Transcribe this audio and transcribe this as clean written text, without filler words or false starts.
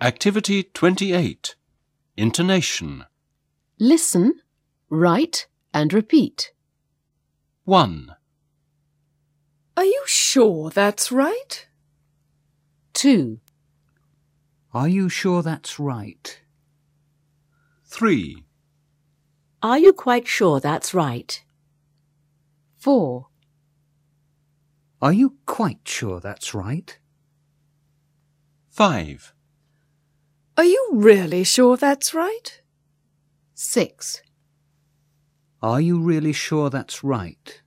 Activity 28. Intonation. Listen, write and repeat. 1, Are you sure that's right? 2, Are you sure that's right? 3, Are you quite sure that's right? 4, Are you quite sure that's right? 5, Are you really sure that's right? 6. Are you really sure that's right?